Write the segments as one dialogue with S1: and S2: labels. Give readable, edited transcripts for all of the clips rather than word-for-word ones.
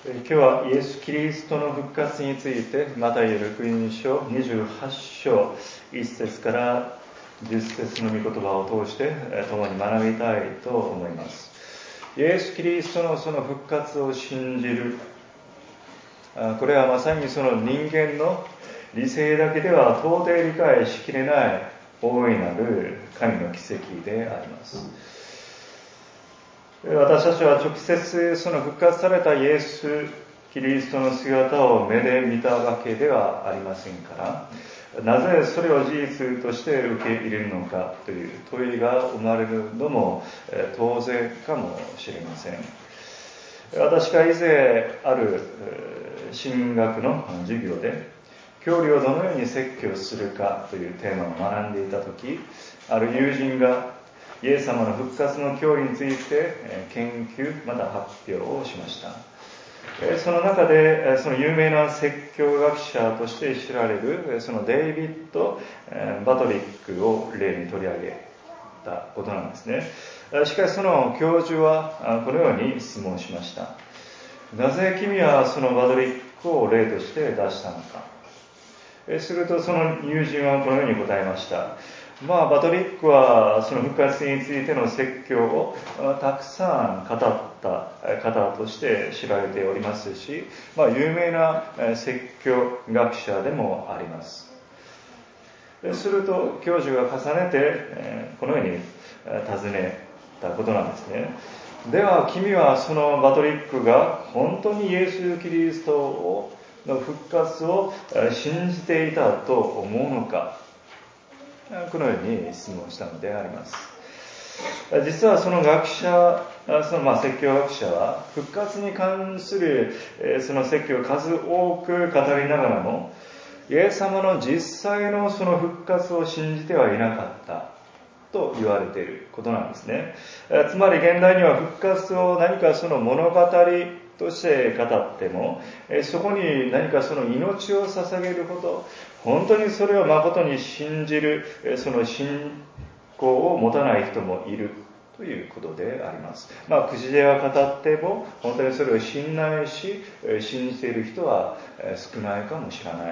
S1: 今日はイエス・キリストの復活についてマタイ福音書28章1節から10節の御言葉を通して共に学びたいと思います。イエス・キリストのその復活を信じる、これはまさにその人間の理性だけでは到底理解しきれない大いなる神の奇跡であります。私たちは直接その復活されたイエス・キリストの姿を目で見たわけではありませんから、なぜそれを事実として受け入れるのかという問いが生まれるのも当然かもしれません。私が以前ある神学の授業で教理をどのように説教するかというテーマを学んでいたとき、ある友人がイエス様の復活の教理について研究また発表をしました。その中でその有名な説教学者として知られるそのデイビッド・バトリックを例に取り上げたことなんですね。しかしその教授はこのように質問しました。なぜ君はそのバトリックを例として出したのか。するとその友人はこのように答えました。バトリックはその復活についての説教をたくさん語った方として知られておりますし、有名な説教学者でもあります。すると教授が重ねてこのように尋ねたことなんですね。では君はそのバトリックが本当にイエス・キリストの復活を信じていたと思うのか。このように質問したのであります。実はその学者、その説教学者は復活に関するその説教を数多く語りながらも、イエス様の実際のその復活を信じてはいなかったと言われていることなんですね。つまり現代には復活を何かその物語として語っても、そこに何かその命を捧げるほど本当にそれを誠に信じるその信仰を持たない人もいるということであります。口では語っても本当にそれを信頼し信じている人は少ないかもしれない。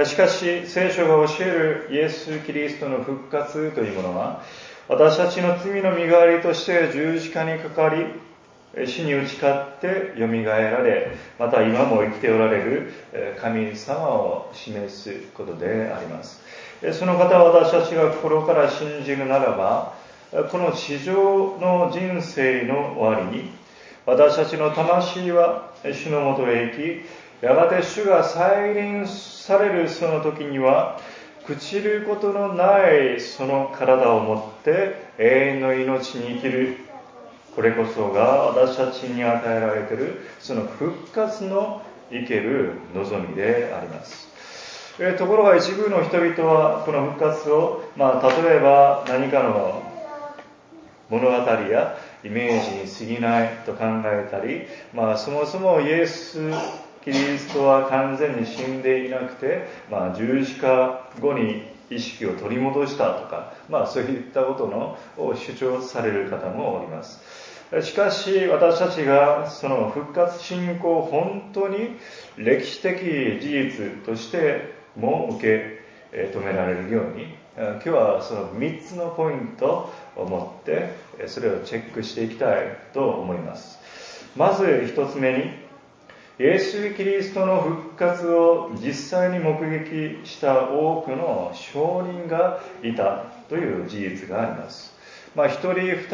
S1: しかし聖書が教えるイエス・キリストの復活というものは、私たちの罪の身代わりとして十字架にかかり死に打ち勝ってよみがえられ、また今も生きておられる神様を示すことであります。その方は私たちが心から信じるならば、この地上の人生の終わりに私たちの魂は主のもとへ行き、やがて主が再臨されるその時には朽ちることのないその体を持って永遠の命に生きる、これこそが私たちに与えられているその復活の生ける望みであります。ところが一部の人々はこの復活を、例えば何かの物語やイメージに過ぎないと考えたり、そもそもイエス・キリストは完全に死んでいなくて、十字架後に意識を取り戻したとか、そういったことを主張される方もおります。しかし私たちがその復活信仰を本当に歴史的事実としても受け止められるように、今日はその3つのポイントを持ってそれをチェックしていきたいと思います。まず1つ目に、イエス・キリストの復活を実際に目撃した多くの証人がいたという事実があります。1人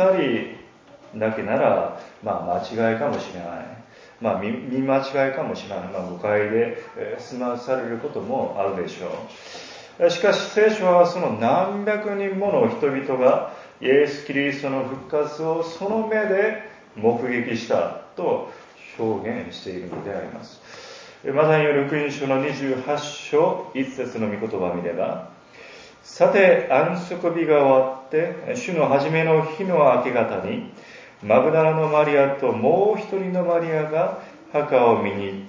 S1: 2人だけなら、間違いかもしれない。見間違いかもしれない。誤解で済まされることもあるでしょう。しかし聖書はその何百人もの人々がイエス・キリストの復活をその目で目撃したと表現しているのであります。マタイの福音書の28章1節の御言葉を見れば、さて安息日が終わって主の初めの日の明け方にマグダラのマリアともう一人のマリアが墓を見に行った。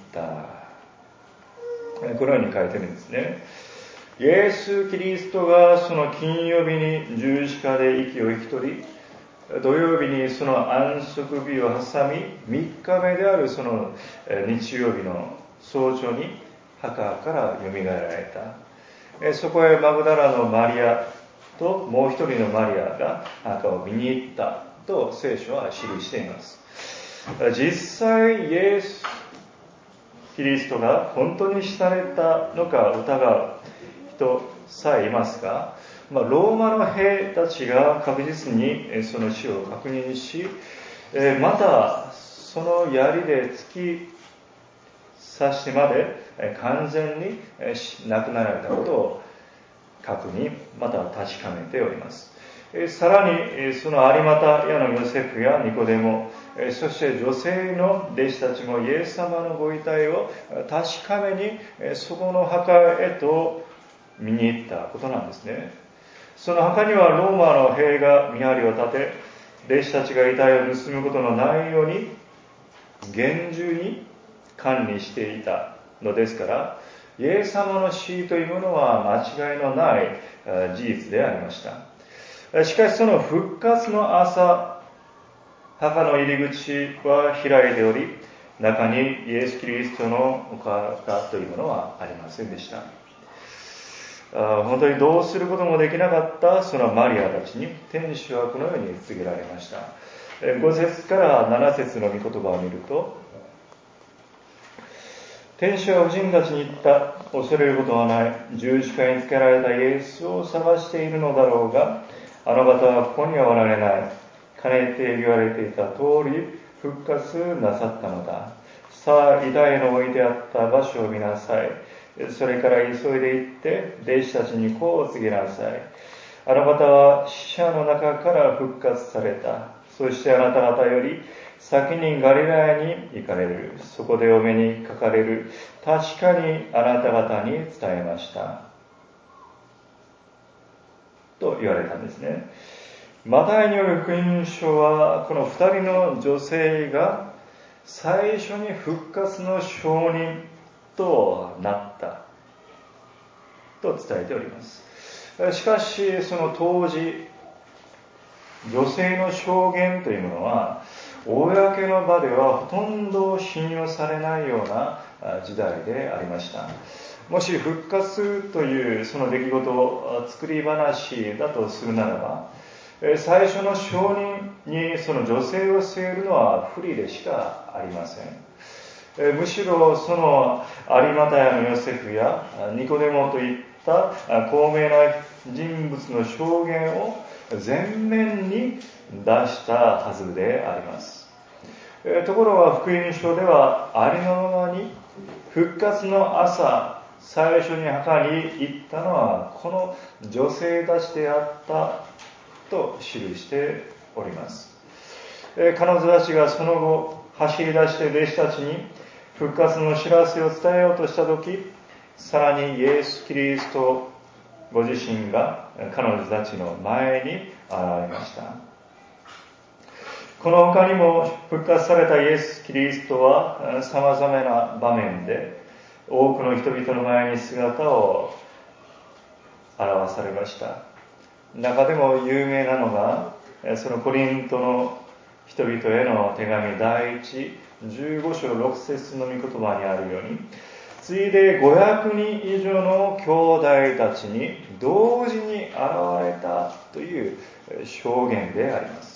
S1: このように書いてるんですね。イエス・キリストがその金曜日に十字架で息を引き取り、 土曜日にその安息日を挟み、3日目であるその日曜日の早朝に墓から蘇られた。そこへマグダラのマリアともう一人のマリアが墓を見に行ったと聖書は記しています。実際イエス・キリストが本当に死されたのか疑う人さえいますが、ローマの兵たちが確実にその死を確認し、またその槍で突き刺してまで完全に亡くなられたことを確認、また確かめております。さらにその有股屋のヨセフやニコデモ、そして女性の弟子たちもイエス様のご遺体を確かめにそこの墓へと見に行ったことなんですね。その墓にはローマの兵が見張りを立て、弟子たちが遺体を盗むことのないように厳重に管理していたのですから、イエス様の死というものは間違いのない事実でありました。しかしその復活の朝、墓の入り口は開いており、中にイエス・キリストのお体というものはありませんでした。本当にどうすることもできなかったそのマリアたちに天使はこのように告げられました。5節から7節の御言葉を見ると、天使は婦人たちに言った。恐れることはない。十字架につけられたイエスを探しているのだろうが、あの方はここにはおられない。かねて言われていた通り復活なさったのだ。さあ、遺体の置いてあった場所を見なさい。それから急いで行って弟子たちにこう告げなさい。あの方は死者の中から復活された。そしてあなた方より先にガリラヤに行かれる。そこでお目にかかれる。確かにあなた方に伝えました。と言われたんですね。マタイによる福音書はこの二人の女性が最初に復活の証人となったと伝えております。しかしその当時、女性の証言というものは公の場ではほとんど信用されないような時代でありました。もし復活というその出来事を作り話だとするならば、最初の証人にその女性を据えるのは不利でしかありません。むしろその有股屋のヨセフやニコデモといった高名な人物の証言を前面に出したはずであります。ところが福音書ではありのままに復活の朝、最初に墓に行ったのはこの女性たちであったと記しております。彼女たちがその後走り出して弟子たちに復活の知らせを伝えようとしたとき、さらにイエス・キリストご自身が彼女たちの前に現れました。この他にも復活されたイエス・キリストは様々な場面で多くの人々の前に姿を現されました。中でも有名なのがそのコリントの人々への手紙第1、15章6節の御言葉にあるように、ついで500人以上の兄弟たちに同時に現れたという証言であります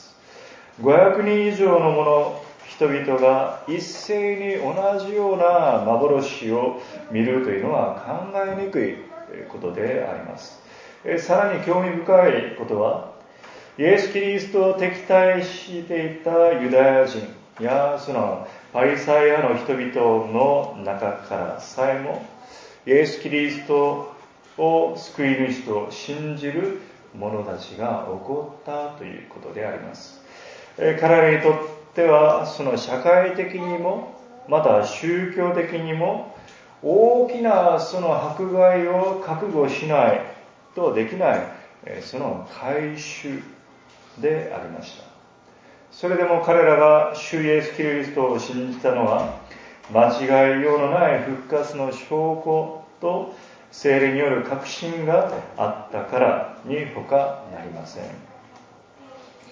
S1: 。500人以上の人々が一斉に同じような幻を見るというのは考えにくいことであります。さらに興味深いことは、イエス・キリストを敵対していたユダヤ人やそのパリサイ派の人々の中からさえもイエス・キリストを救い主と信じる者たちが起こったということであります。彼らにとってはその社会的にもまた宗教的にも大きなその迫害を覚悟しないとできないその改宗でありました。それでも彼らが主イエス・キリストを信じたのは間違いようのない復活の証拠と聖霊による確信があったからに他なりません。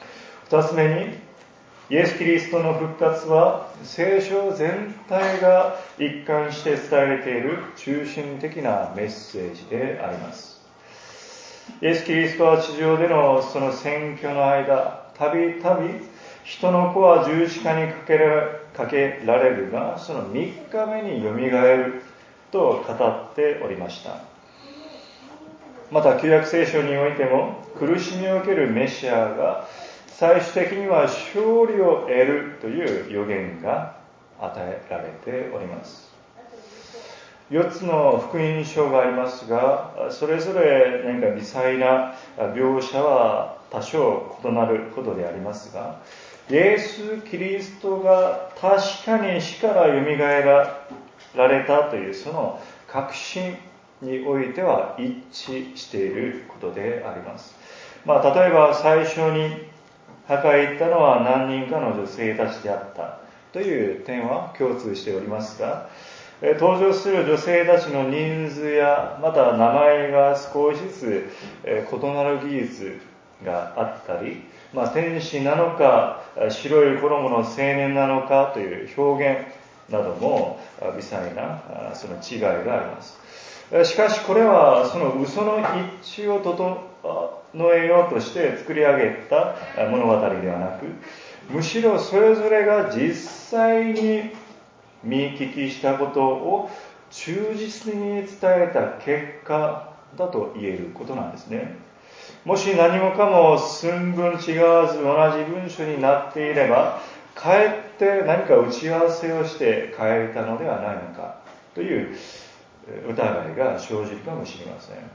S1: 2つ目に、イエス・キリストの復活は聖書全体が一貫して伝えている中心的なメッセージであります。イエス・キリストは地上でのその宣教の間、たびたび人の子は十字架にかけられるが、その3日目によみがえると語っておりました。また旧約聖書においても、苦しみを受けるメシアが最終的には勝利を得るという予言が与えられております。4つの福音書がありますが、それぞれ何か微細な描写は多少異なることでありますが、イエス・キリストが確かに死からよみがえられたというその確信においては一致していることであります。例えば最初に墓へ行ったのは何人かの女性たちであったという点は共通しておりますが、登場する女性たちの人数やまた名前が少しずつ異なる技術があったり、天使なのか白い衣の青年なのかという表現なども微細なその違いがあります。しかしこれはその嘘の一致を整えようとして作り上げた物語ではなく、むしろそれぞれが実際に見聞きしたことを忠実に伝えた結果だと言えることなんですね。もし何もかも寸分違わず同じ文書になっていれば、かえって何か打ち合わせをして変えたのではないのかという疑いが生じるかもしれません。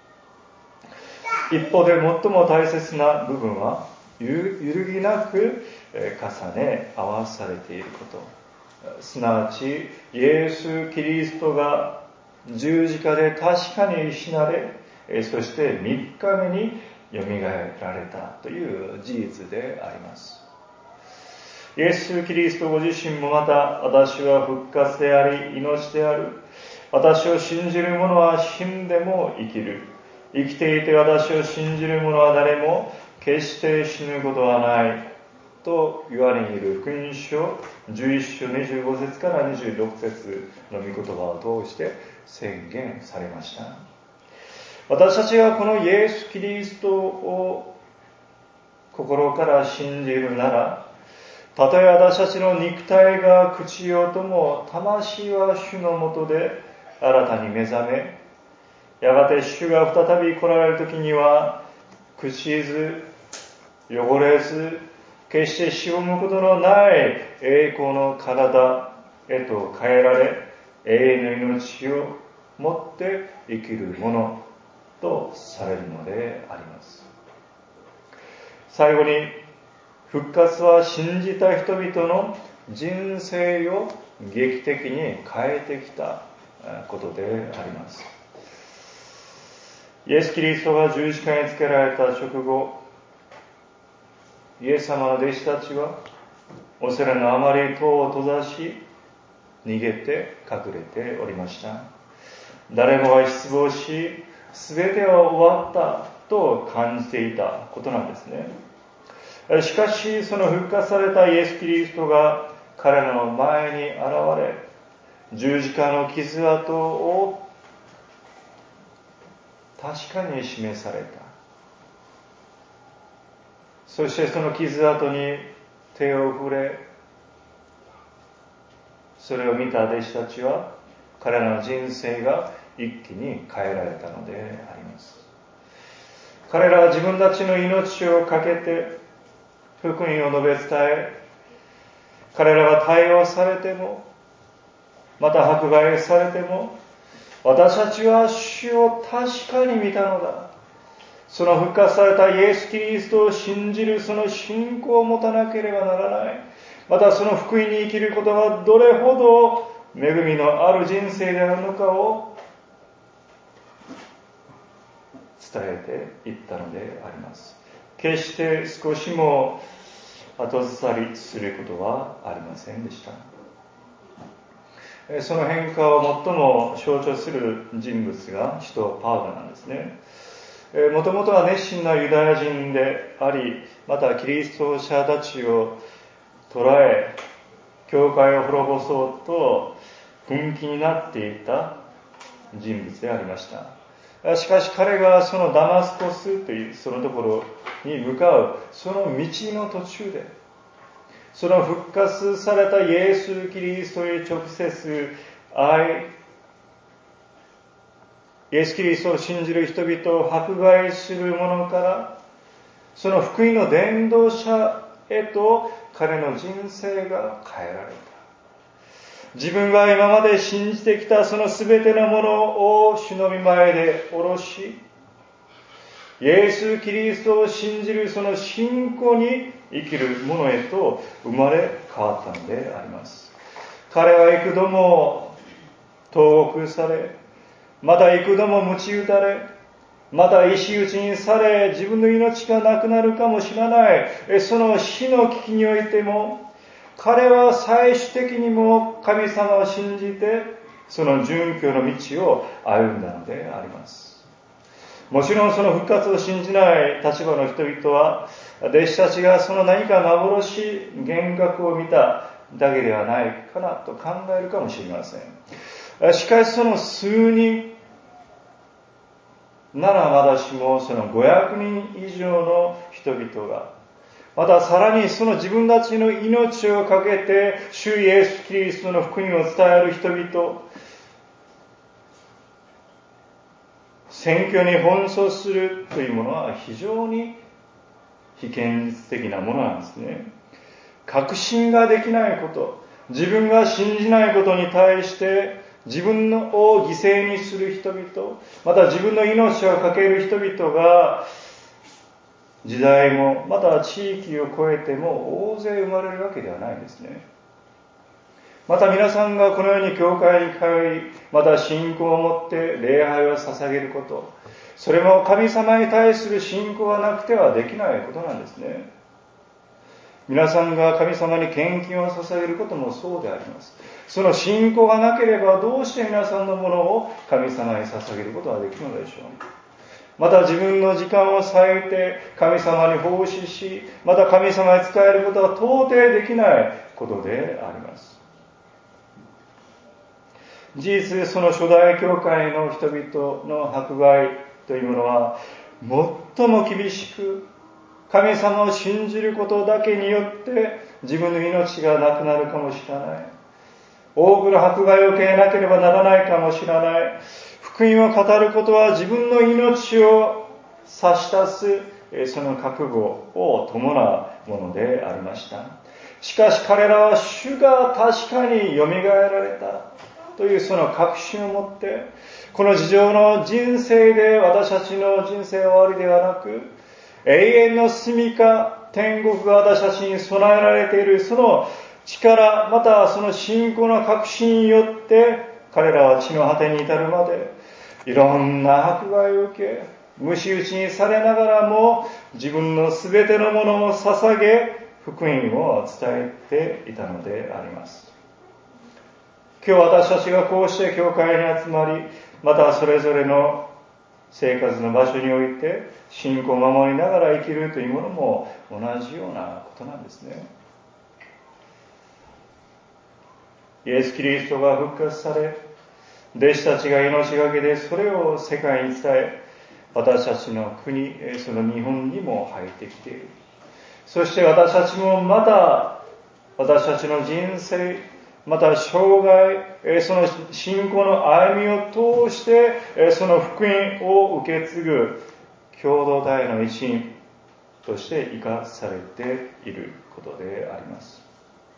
S1: 一方で最も大切な部分は揺るぎなく重ね合わされていること、すなわちイエス・キリストが十字架で確かに死なれ、そして3日目によみがえられたという事実であります。イエス・キリストご自身もまた、私は復活であり命である、私を信じる者は死んでも生きる、生きていて私を信じる者は誰も決して死ぬことはないと言われている福音書11章25節から26節の御言葉を通して宣言されました。私たちがこのイエス・キリストを心から信じるなら、たとえ私たちの肉体が朽ちようとも、魂は主のもとで新たに目覚め、やがて主が再び来られる時には、朽ちず、汚れず、決してしぼむことのない栄光の体へと変えられ、永遠の命をもって生きるものとされるのであります。最後に、復活は信じた人々の人生を劇的に変えてきたことであります。イエス・キリストが十字架につけられた直後、イエス様の弟子たちは恐れのあまり戸を閉ざし、逃げて隠れておりました。誰もが失望し、すべては終わったと感じていたことなんですね。しかしその復活されたイエス・キリストが彼らの前に現れ、十字架の傷跡を確かに示された。そしてその傷跡に手を触れ、それを見た弟子たちは彼らの人生が一気に変えられたのであります。彼らは自分たちの命を懸けて福音を述べ伝え、彼らが対応されても、また迫害されても、私たちは主を確かに見たのだ。その復活されたイエス・キリストを信じるその信仰を持たなければならない。またその福音に生きることがどれほど恵みのある人生であるのかを伝えていったのであります。決して少しも後ずさりすることはありませんでした。その変化を最も象徴する人物が使徒パウロなんですね。 もともとは熱心なユダヤ人であり、またキリスト者たちを捕らえ、教会を滅ぼそうと奮起になっていた人物でありました。しかし彼がそのダマスコスというそのところに向かうその道の途中で、その復活されたイエス・キリストに直接イエス・キリストを信じる人々を迫害する者から、その福音の伝道者へと彼の人生が変えられた。自分が今まで信じてきたその全てのものを主の御前で下ろし、イエス・キリストを信じるその信仰に生きる者へと生まれ変わったのであります。彼は幾度も投獄され、また幾度も鞭打たれ、また石打ちにされ、自分の命がなくなるかもしれない、その死の危機においても、彼は最終的にも神様を信じて、その殉教の道を歩んだのであります。もちろんその復活を信じない立場の人々は、弟子たちがその何か幻、幻覚を見ただけではないかなと考えるかもしれません。しかしその数人ならまだしも、その500人以上の人々が、またさらにその自分たちの命をかけて主イエス・キリストの福音を伝える人々、宣教に奔走するというものは非常に非現実的なものなんですね。確信ができないこと、自分が信じないことに対して自分を犠牲にする人々、また自分の命をかける人々が時代もまた地域を超えても大勢生まれるわけではないんですね。また皆さんがこのように教会に通い、また信仰を持って礼拝を捧げること、それも神様に対する信仰がなくてはできないことなんですね。皆さんが神様に献金を捧げることもそうであります。その信仰がなければどうして皆さんのものを神様に捧げることができるのでしょう。また自分の時間を割いて神様に奉仕し、また神様に仕えることは到底できないことであります。事実、その初代教会の人々の迫害というものは最も厳しく、神様を信じることだけによって自分の命がなくなるかもしれない。多くの迫害を受けなければならないかもしれない。福音を語ることは自分の命を差し出すその覚悟を伴うものでありました。しかし彼らは主が確かによみがえられたというその確信を持って、この地上の人生で私たちの人生終わりではなく、永遠の住みか天国が私たちに備えられているその力、またその信仰の確信によって彼らは地の果てに至るまでいろんな迫害を受け、鞭打ちにされながらも自分のすべてのものを捧げ福音を伝えていたのであります。今日私たちがこうして教会に集まり、またそれぞれの生活の場所において信仰を守りながら生きるというものも同じようなことなんですね。イエス・キリストが復活され、弟子たちが命がけでそれを世界に伝え、私たちの国、その日本にも入ってきている。そして私たちもまた私たちの人生、また生涯、その信仰の歩みを通してその福音を受け継ぐ共同体の一員として生かされていることであります。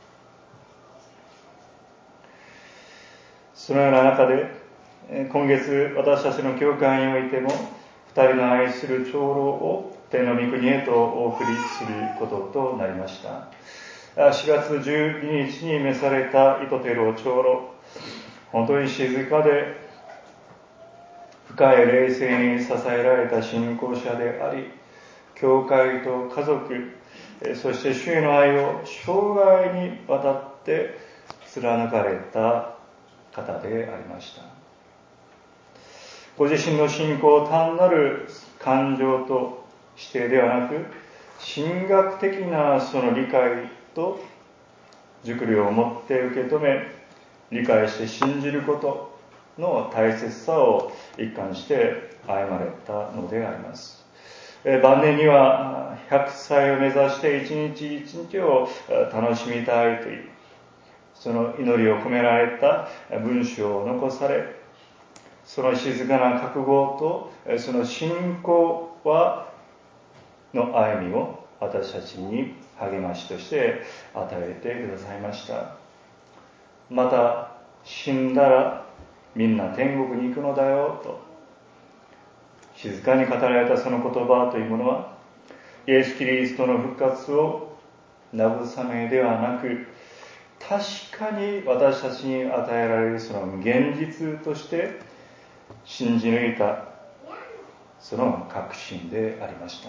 S1: そのような中で今月私たちの教会においても二人の愛する長老を天の御国へとお送りすることとなりました。4月12日に召されたイトテロ長老、本当に静かで深い霊性に支えられた信仰者であり、教会と家族、そして主への愛を生涯にわたって貫かれた方でありました。ご自身の信仰を単なる感情としてではなく、神学的なその理解と熟慮を持って受け止め、理解して信じることの大切さを一貫して歩まれたのであります。晩年には100歳を目指して一日一日を楽しみたいという、その祈りを込められた文章を残され、その静かな覚悟とその信仰の歩みを私たちに励ましとして与えてくださいました。また、死んだらみんな天国に行くのだよと静かに語られたその言葉というものは、イエス・キリストの復活を慰めではなく、確かに私たちに与えられるその現実として信じ抜いたその確信でありました。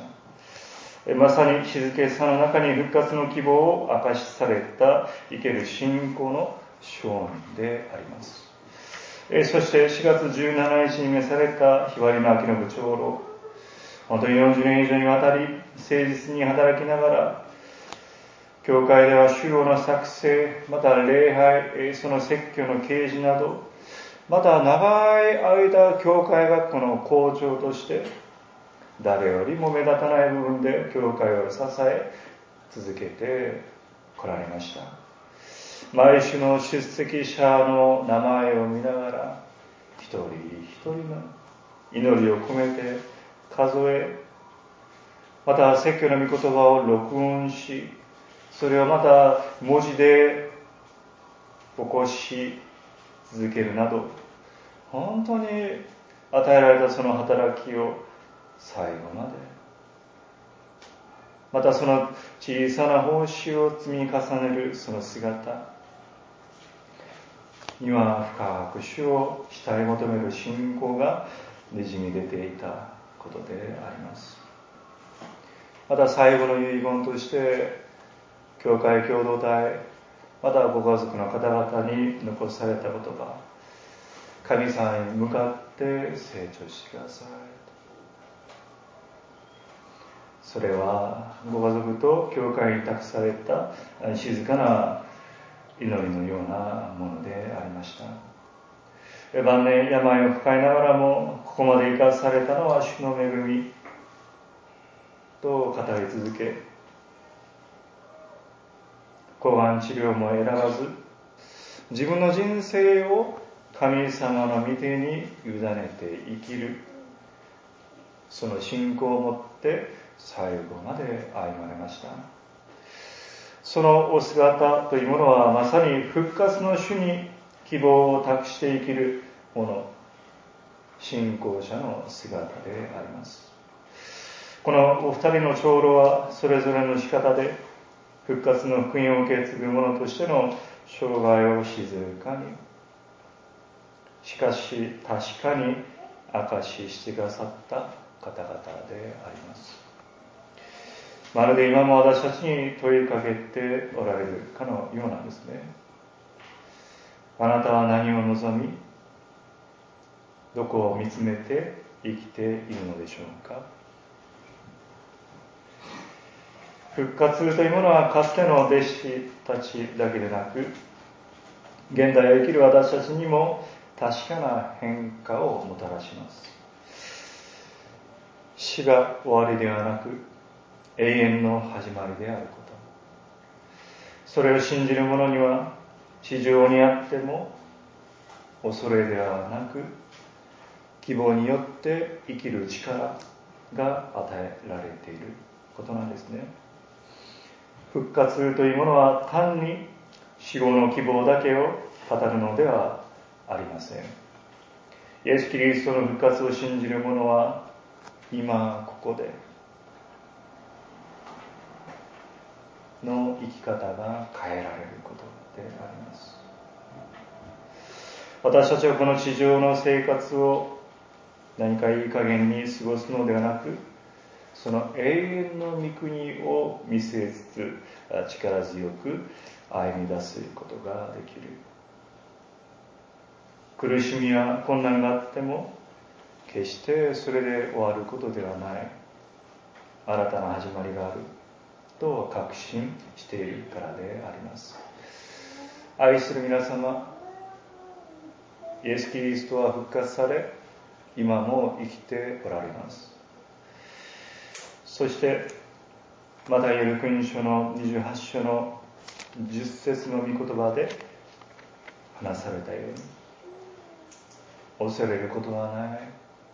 S1: まさに静けさの中に復活の希望を明かしされた生ける信仰の証人であります。そして4月17日に召された日割りの秋の部長老、本当に40年以上にわたり誠実に働きながら、教会では主要の作成、また礼拝、その説教の掲示など、また長い間教会学校の校長として誰よりも目立たない部分で教会を支え続けてこられました。毎週の出席者の名前を見ながら、一人一人の祈りを込めて数え、また説教の御言葉を録音し、それをまた文字で起こし続けるなど、本当に与えられたその働きを最後まで、またその小さな報酬を積み重ねるその姿には、深く主を慕い求める信仰がにじみ出ていたことであります。また最後の遺言として、教会共同体、またご家族の方々に残された言葉、神様に向かって成長してください。それはご家族と教会に託された静かな祈りのようなものでありました。晩年病を抱えながらもここまで生かされたのは主の恵みと語り続け、抗がん治療も選ばず、自分の人生を神様の御手に委ねて生きる、その信仰を持って最後まで歩まれました。そのお姿というものは、まさに復活の主に希望を託して生きる者、信仰者の姿であります。このお二人の長老はそれぞれの仕方で復活の福音を受け継ぐ者としての生涯を静かに、しかし確かに証ししてくださった方々であります。まるで今も私たちに問いかけておられるかのようなんですね。あなたは何を望み、どこを見つめて生きているのでしょうか。復活というものはかつての弟子たちだけでなく、現代を生きる私たちにも確かな変化をもたらします。死が終わりではなく永遠の始まりであること、それを信じる者には地上にあっても恐れではなく希望によって生きる力が与えられていることなんですね。復活というものは単に死後の希望だけを語るのではありません。イエス・キリストの復活を信じる者は今ここでの生き方が変えられることであります。私たちはこの地上の生活を何かいい加減に過ごすのではなく、その永遠の御国を見据えつつ力強く歩み出すことができる。苦しみや困難があっても決してそれで終わることではない、新たな始まりがあると確信しているからであります。愛する皆様、イエス・キリストは復活され、今も生きておられます。そしてマタイの福音書の28章の10節の御言葉で話されたように、恐れることはない、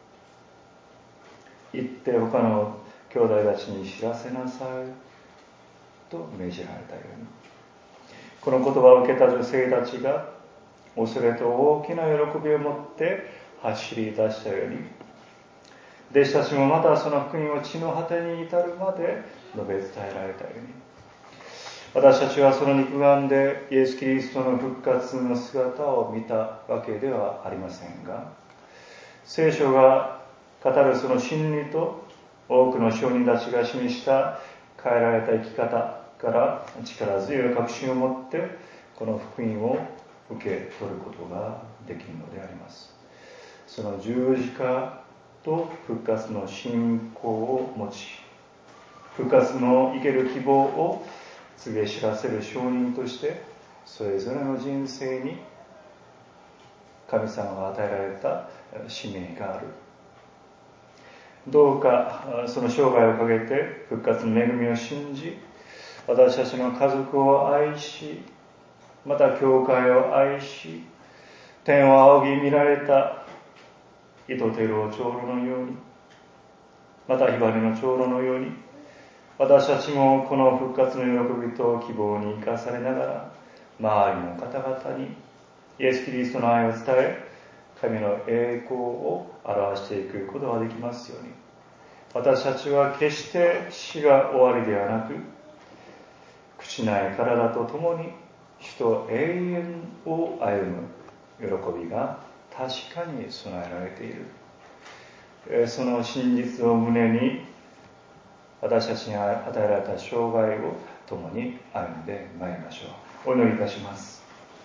S1: 行って他の兄弟たちに知らせなさいと命じられたように、この言葉を受けた女性たちが恐れと大きな喜びを持って走り出したように、弟子たちもまたその福音を地の果てに至るまで述べ伝えられたように、私たちはその肉眼でイエス・キリストの復活の姿を見たわけではありませんが、聖書が語るその真理と多くの証人たちが示した変えられた生き方から力強い確信を持ってこの福音を受け取ることができるのであります。その十字架と復活の信仰を持ち、復活の生ける希望を告げ知らせる証人として、それぞれの人生に神様が与えられた使命がある。どうかその生涯をかけて復活の恵みを信じ、私たちの家族を愛し、また教会を愛し、天を仰ぎ見られた糸テロ長老のように、またひばりの長老のように、私たちもこの復活の喜びと希望に生かされながら、周りの方々にイエス・キリストの愛を伝え、神の栄光を表していくことができますように、私たちは決して死が終わりではなく、朽ちない体とともに死と永遠を歩む喜びが確かに備えられている。その真実を胸に、私たちに与えられた生涯を共に歩んでまいりましょう。お祈りいたします。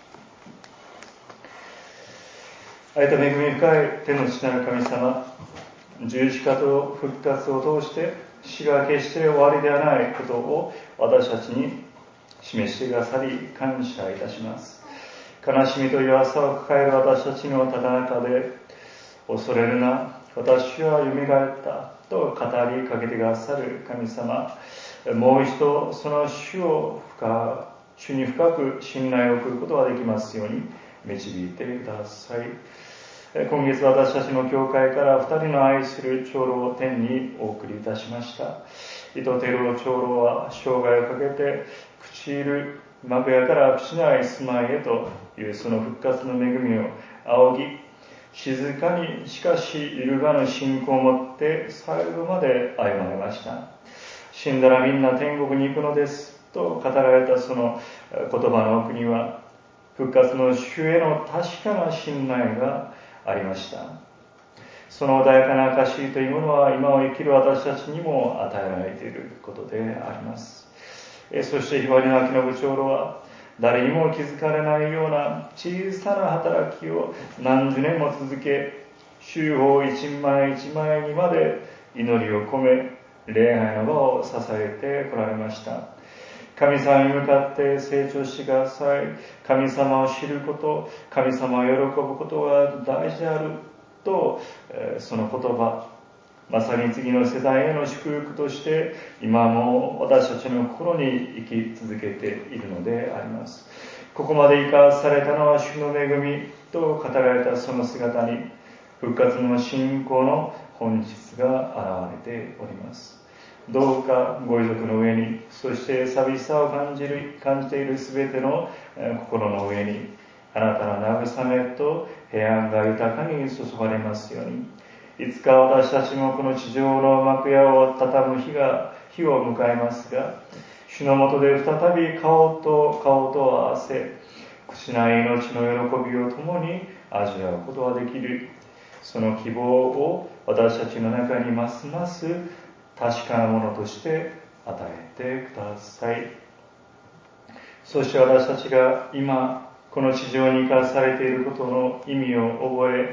S1: 愛と恵み深い天の父なる神様、十字架と復活を通して死が決して終わりではないことを私たちに示してくださり感謝いたします。悲しみと弱さを抱える私たちのただ中で、恐れるな、私は蘇ったと語りかけてくださる神様、もう一度その主に深く信頼を送ることができますように導いてください。今月私たちの教会から2人の愛する長老を天にお送りいたしました。糸照夫長老は生涯をかけて朽ちる幕屋から朽ちない住まいへというその復活の恵みを仰ぎ、静かにしかし揺るがぬ信仰を持って最後まで歩まれました。死んだらみんな天国に行くのですと語られたその言葉の奥には、復活の主への確かな信頼がありました。その穏やかな証というものは今を生きる私たちにも与えられていることであります。そしてひばりの秋信長老は誰にも気づかれないような小さな働きを何十年も続け、週報一枚一枚にまで祈りを込め礼拝の場を支えてこられました。神様に向かって成長してください。神様を知ること、神様を喜ぶことが大事であると、その言葉、まさに次の世代への祝福として今も私たちの心に生き続けているのであります。ここまで生かされたのは主の恵みと語られたその姿に、復活の信仰の本質が現れております。どうかご遺族の上に、そして寂しさを感じているすべての心の上に、あなたの慰めと平安が豊かに注がれますように。いつか私たちもこの地上の幕屋を畳む日を迎えますが、主の下で再び顔と合わせ、朽ちない命の喜びを共に味わうことができる、その希望を私たちの中にますます確かなものとして与えてください。そして私たちが今この地上に生かされていることの意味を覚え、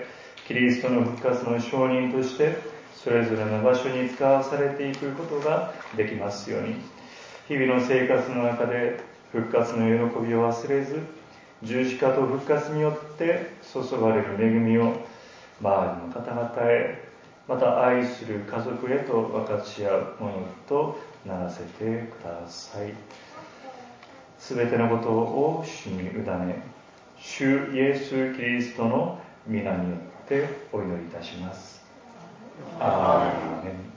S1: キリストの復活の証人としてそれぞれの場所に使わされていくことができますように、日々の生活の中で復活の喜びを忘れず、十字架と復活によって注がれる恵みを周りの方々へ、また愛する家族へと分かち合うものとならせてください。すべてのことを主に委ね、主イエス・キリストの皆によってお祈りいたします。アーメン。